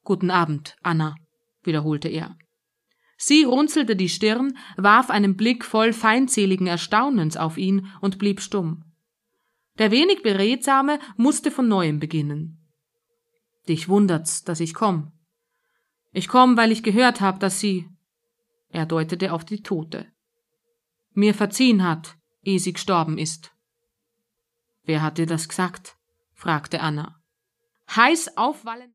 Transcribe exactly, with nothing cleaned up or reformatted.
Guten Abend, Anna, wiederholte er. Sie runzelte die Stirn, warf einen Blick voll feindseligen Erstaunens auf ihn und blieb stumm. Der wenig Beredsame musste von neuem beginnen. »Dich wundert's, dass ich komm. Ich komm, weil ich gehört hab, dass sie«, er deutete auf die Tote, »mir verziehen hat, ehe sie gestorben ist.« »Wer hat dir das gesagt?« fragte Anna. Heiß aufwallend